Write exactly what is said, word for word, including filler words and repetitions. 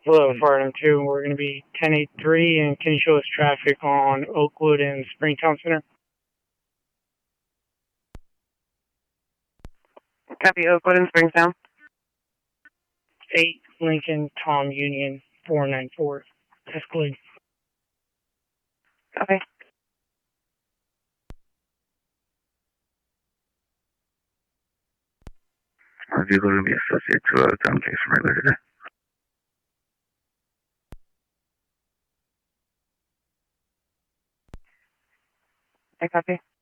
Hello, Fire M two. We're going to be ten eighty-three, and can you show us traffic on Oakwood and Springtown Center? Copy, Oakwood and Springtown. eight Lincoln Tom Union four nine four. Escalade. Copy. Our vehicle will be associated to a gun case from earlier today. I copy.